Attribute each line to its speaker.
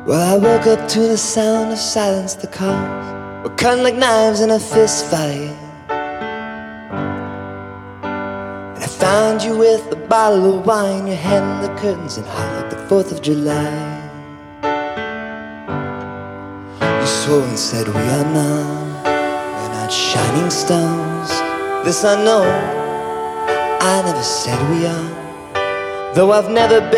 Speaker 1: Well, I woke up to the sound of silence. The cars were cutting like knives in a fist fight, and I found you with a bottle of wine, your head in the curtains and hot like the 4th of July. You swore and said we're not shining stars. This I know, I never said we are, though I've never been